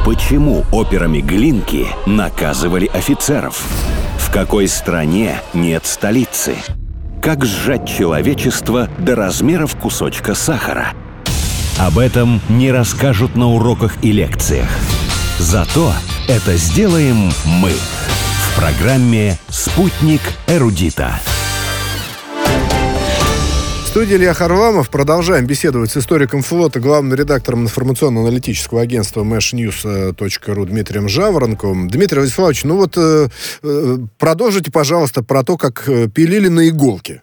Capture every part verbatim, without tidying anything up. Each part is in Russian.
Почему операми Глинки наказывали офицеров? В какой стране нет столицы? Как сжать человечество до размеров кусочка сахара? Об этом не расскажут на уроках и лекциях. Зато это сделаем мы в программе «Спутник эрудита». В студии Илья Харламов. Продолжаем беседовать с историком флота, главным редактором информационно-аналитического агентства мэш ньюс точка ру Дмитрием Жаворонковым. Дмитрий Владиславович, ну вот э, э, продолжите, пожалуйста, про то, как пилили на иголке.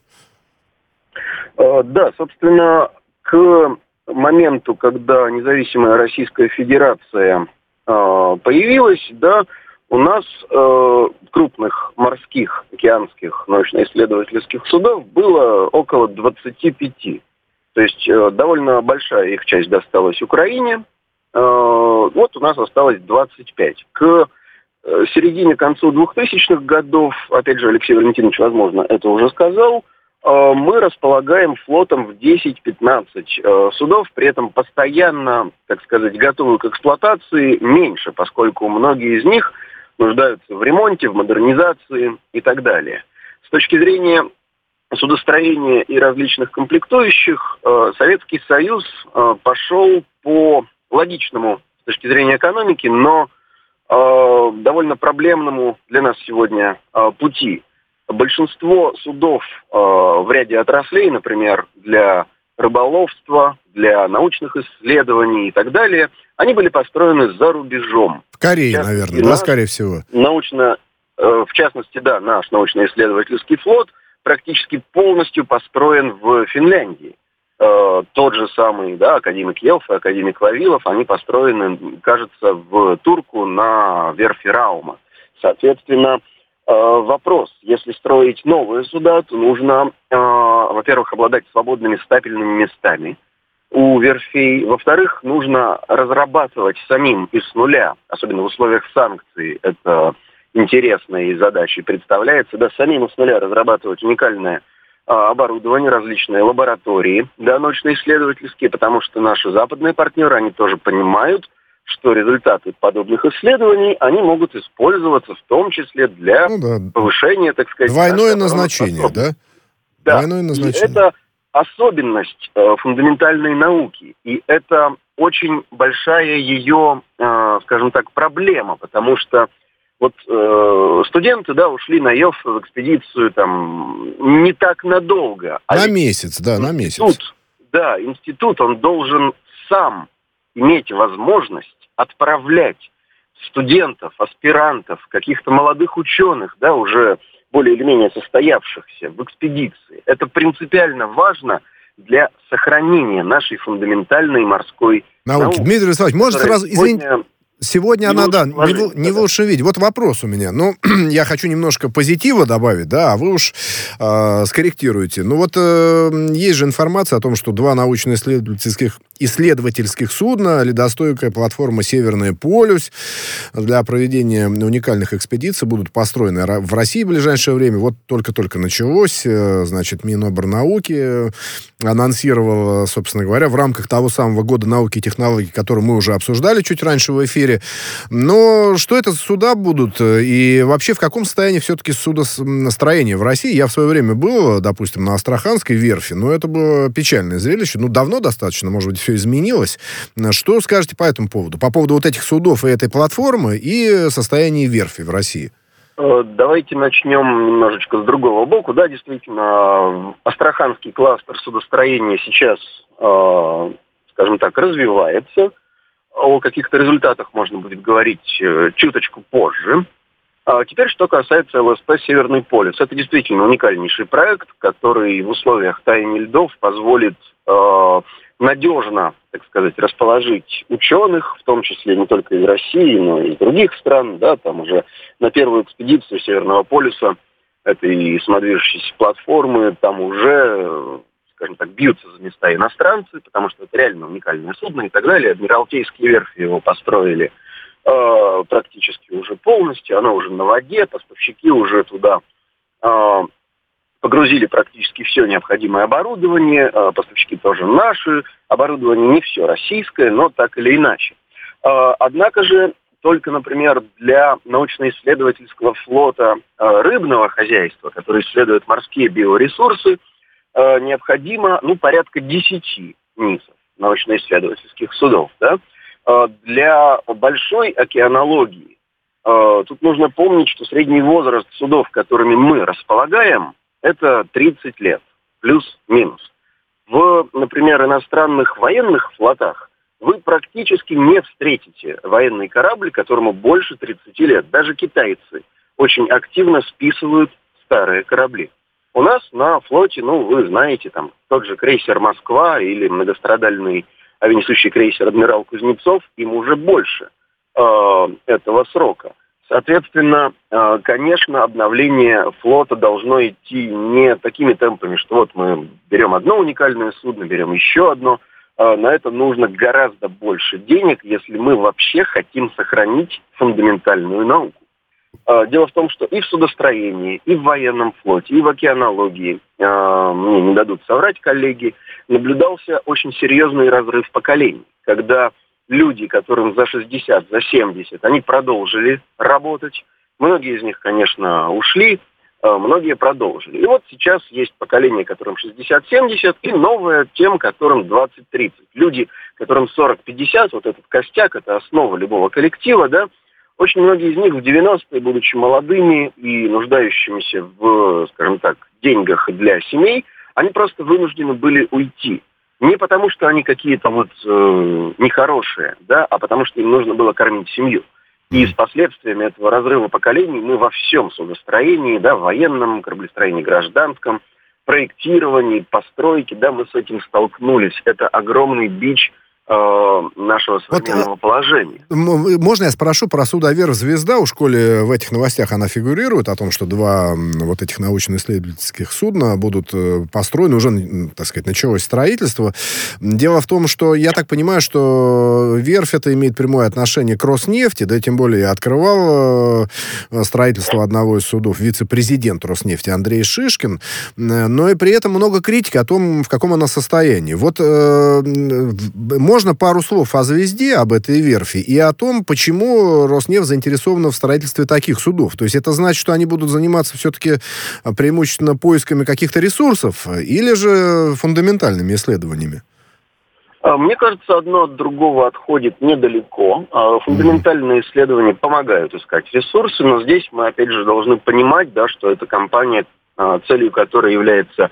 Э, да, собственно, к моменту, когда независимая Российская Федерация э, появилась, да, у нас э, крупных морских, океанских, научно-исследовательских судов было около двадцати пяти. То есть э, довольно большая их часть досталась Украине. Э, вот у нас осталось двадцать пять. К э, середине, концу двухтысячных годов, опять же, Алексей Валентинович, возможно, это уже сказал, э, мы располагаем флотом в десять-пятнадцать э, судов, при этом постоянно, так сказать, готовы к эксплуатации меньше, поскольку многие из них нуждаются в ремонте, в модернизации и так далее. С точки зрения судостроения и различных комплектующих, э, Советский Союз э, пошел по логичному с точки зрения экономики, но э, довольно проблемному для нас сегодня э, пути. Большинство судов э, в ряде отраслей, например, для рыболовства, для научных исследований и так далее, они были построены за рубежом. В Корее, в наверное, да, скорее всего. Научно, э, в частности, да, наш научно-исследовательский флот практически полностью построен в Финляндии. Э, тот же самый, да, академик Елф и академик Вавилов, они построены, кажется, в Турку на верфи Раума. Соответственно, э, вопрос, если строить новые суда, то нужно, э, во-первых, обладать свободными стапельными местами у верфей. Во-вторых, нужно разрабатывать самим и с нуля, особенно в условиях санкций, это интересной задачей представляется, да, самим и с нуля разрабатывать уникальное а, оборудование, различные лаборатории, да, научно-исследовательские, потому что наши западные партнеры, они тоже понимают, что результаты подобных исследований, они могут использоваться в том числе для ну, да. повышения, так сказать... Двойное назначение, да? Да, Двойное назначение. И это особенность э, фундаментальной науки, и это очень большая ее, э, скажем так, проблема, потому что вот э, студенты, да, ушли на ЕЛФ в экспедицию там не так надолго. На а месяц, да, на месяц. Институт, да, институт, он должен сам иметь возможность отправлять студентов, аспирантов, каких-то молодых ученых, да, уже более или менее состоявшихся в экспедиции. Это принципиально важно для сохранения нашей фундаментальной морской науки. науки. Дмитрий Владиславович, может сразу, извините, сегодня она, да, не, в, не в лучшем виде. Вот вопрос у меня. Ну, я хочу немножко позитива добавить, да, а вы уж э, скорректируете. Ну, вот э, есть же информация о том, что два научно-исследовательских исследовательских судна, ледостойкая платформа «Северный полюс» для проведения уникальных экспедиций будут построены в России в ближайшее время. Вот только-только началось. Значит, Миноборнауки анонсировал, собственно говоря, в рамках того самого года науки и технологий, который мы уже обсуждали чуть раньше в эфире. Но что это за суда будут? И вообще в каком состоянии все-таки судостроение в России? Я в свое время был, допустим, на Астраханской верфи, но это было печальное зрелище. Ну, давно достаточно, может быть, все изменилось. Что скажете по этому поводу? По поводу вот этих судов и этой платформы и состояния верфи в России? Давайте начнем немножечко с другого боку. Да, действительно, Астраханский кластер судостроения сейчас, скажем так, развивается. О каких-то результатах можно будет говорить чуточку позже. А теперь, что касается ЛСП «Северный полюс». Это действительно уникальнейший проект, который в условиях таяния льдов позволит э, надежно, так сказать, расположить ученых, в том числе не только из России, но и из других стран. Да, там уже на первую экспедицию Северного полюса этой самодвижущейся платформы, там уже, скажем так, бьются за места иностранцы, потому что это реально уникальное судно и так далее. Адмиралтейские верфи его построили э, практически уже полностью, оно уже на воде, поставщики уже туда э, погрузили практически все необходимое оборудование, э, поставщики тоже наши, оборудование не все российское, но так или иначе. Однако же только, например, для научно-исследовательского флота рыбного хозяйства, который исследует морские биоресурсы, необходимо, ну, порядка десяти НИСов, научно-исследовательских судов, да. Для большой океанологии тут нужно помнить, что средний возраст судов, которыми мы располагаем, это тридцать лет, плюс-минус. В, например, иностранных военных флотах вы практически не встретите военный корабль, которому больше тридцати лет. Даже китайцы очень активно списывают старые корабли. У нас на флоте, ну, вы знаете, там тот же крейсер «Москва» или многострадальный авианесущий крейсер «Адмирал Кузнецов», им уже больше э, этого срока. Соответственно, э, конечно, обновление флота должно идти не такими темпами, что вот мы берем одно уникальное судно, берем еще одно. Э, на это нужно гораздо больше денег, если мы вообще хотим сохранить фундаментальную науку. Э, дело в том, что и в судостроении, и в военном флоте, и в океанологии, э, мне не дадут соврать коллеги, наблюдался очень серьезный разрыв поколений, когда люди, которым за шестьдесят, за семьдесят, они продолжили работать. Многие из них, конечно, ушли, многие продолжили. И вот сейчас есть поколение, которым шестьдесят-семьдесят, и новое тем, которым двадцать-тридцать. Люди, которым сорок-пятьдесят, вот этот костяк, это основа любого коллектива, да, очень многие из них в девяностые, будучи молодыми и нуждающимися в, скажем так, деньгах для семей, они просто вынуждены были уйти. Не потому, что они какие-то вот э, нехорошие, да, а потому, что им нужно было кормить семью. И с последствиями этого разрыва поколений мы во всем судостроении, да, военном, кораблестроении, гражданском, проектировании, постройке, да, мы с этим столкнулись. Это огромный бич э, нашего современного вот, положения. Можно я спрошу про судоверфь «Звезда»? У школе в этих новостях она фигурирует, о том, что два вот этих научно-исследовательских судна будут построены, уже, так сказать, началось строительство. Дело в том, что я так понимаю, что верфь это имеет прямое отношение к Роснефти, да, тем более открывал строительство одного из судов вице-президент Роснефти Андрей Шишкин, но и при этом много критики о том, в каком она состоянии. Вот э, можно пару слов о «Звезде», об этой верфи, и о том, почему Роснефть заинтересована в строительстве таких судов. То есть это значит, что они будут заниматься все-таки преимущественно поисками каких-то ресурсов или же фундаментальными исследованиями? Мне кажется, одно от другого отходит недалеко. Фундаментальные исследования помогают искать ресурсы, но здесь мы, опять же, должны понимать, да, что эта компания, целью которой является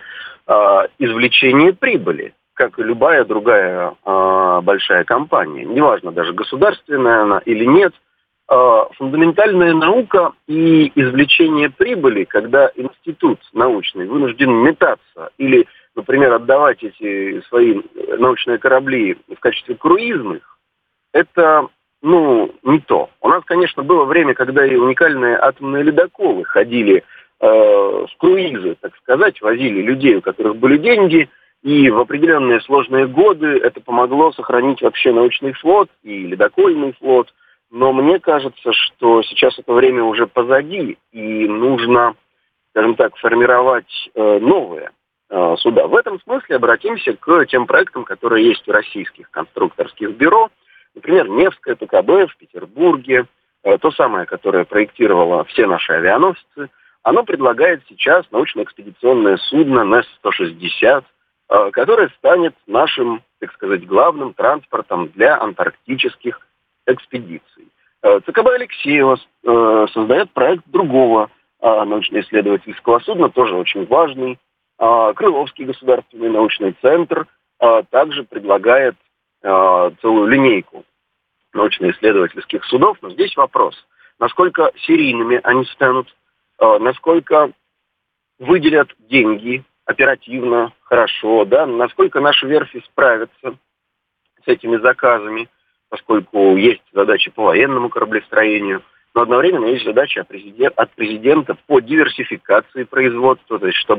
извлечение прибыли, как и любая другая э, большая компания. Неважно, даже государственная она или нет. Э, фундаментальная наука и извлечение прибыли, когда институт научный вынужден метаться или, например, отдавать эти свои научные корабли в качестве круизных, это, ну, не то. У нас, конечно, было время, когда и уникальные атомные ледоколы ходили э, в круизы, так сказать, возили людей, у которых были деньги. И в определенные сложные годы это помогло сохранить вообще научный флот и ледокольный флот. Но мне кажется, что сейчас это время уже позади, и нужно, скажем так, формировать э, новые э, суда. В этом смысле обратимся к тем проектам, которые есть у российских конструкторских бюро. Например, Невское ПКБ в Петербурге, э, то самое, которое проектировало все наши авианосцы. Оно предлагает сейчас научно-экспедиционное судно Нэс сто шестьдесят, который станет нашим, так сказать, главным транспортом для антарктических экспедиций. ЦКБ Алексеева создает проект другого научно-исследовательского судна, тоже очень важный. Крыловский государственный научный центр также предлагает целую линейку научно-исследовательских судов. Но здесь вопрос, насколько серийными они станут, насколько выделят деньги оперативно, хорошо, да, насколько наши верфи справятся с этими заказами, поскольку есть задачи по военному кораблестроению, но одновременно есть задача от президента по диверсификации производства, то есть чтобы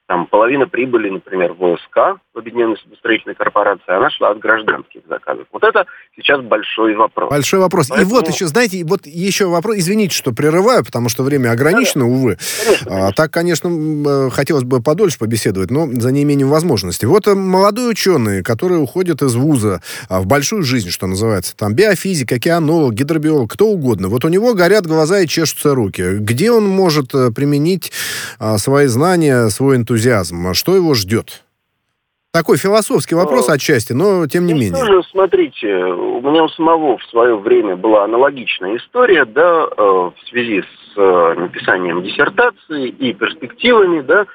Там половина прибыли, например, в ОСК, в Объединенной судостроительной корпорации, она шла от гражданских заказов. Вот это сейчас большой вопрос. Большой вопрос. Поэтому... И вот еще, знаете, вот еще вопрос. Извините, что прерываю, потому что время ограничено, да, увы. Конечно, конечно. А, так, конечно, хотелось бы подольше побеседовать, но за неимением возможности. Вот молодой ученый, который уходит из вуза в большую жизнь, что называется, там биофизик, океанолог, гидробиолог, кто угодно. Вот у него горят глаза и чешутся руки. Где он может применить а, свои знания, свой энтузиазм? Что его ждет? Такой философский вопрос отчасти, но тем не ну, менее. Тоже, смотрите, у меня у самого в свое время была аналогичная история, да, в связи с написанием диссертации и перспективами, да,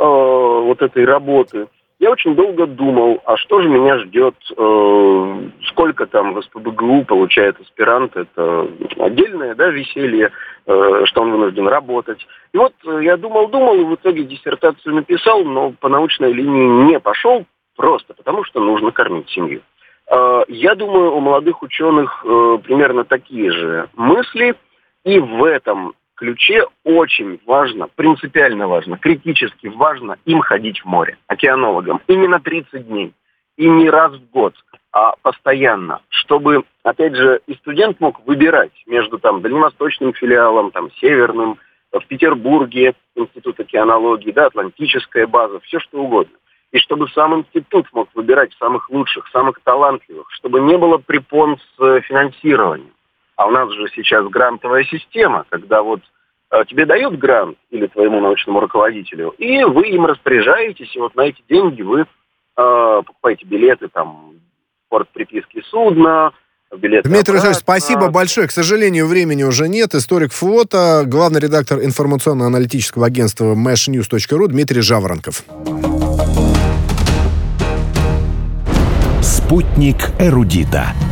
вот этой работы. Я очень долго думал, а что же меня ждет, сколько там в СПбГУ получает аспирант, это отдельное, да, веселье, что он вынужден работать. И вот я думал-думал, и в итоге диссертацию написал, но по научной линии не пошел, просто потому что нужно кормить семью. Я думаю, у молодых ученых примерно такие же мысли, и в этом ключе очень важно, принципиально важно, критически важно им ходить в море, океанологам. И не на тридцать дней, и не раз в год, а постоянно, чтобы, опять же, и студент мог выбирать между там дальневосточным филиалом, там северным, в Петербурге институт океанологии, да, Атлантическая база, все что угодно. И чтобы сам институт мог выбирать самых лучших, самых талантливых, чтобы не было препон с финансированием. А у нас же сейчас грантовая система, когда вот э, тебе дают грант или твоему научному руководителю, и вы им распоряжаетесь, и вот на эти деньги вы э, покупаете билеты, там, в порт приписки судна, билеты. Дмитрий Александрович, спасибо большое. К сожалению, времени уже нет. Историк флота, главный редактор информационно-аналитического агентства мэш ньюс точка ру Дмитрий Жаворонков. Спутник эрудита.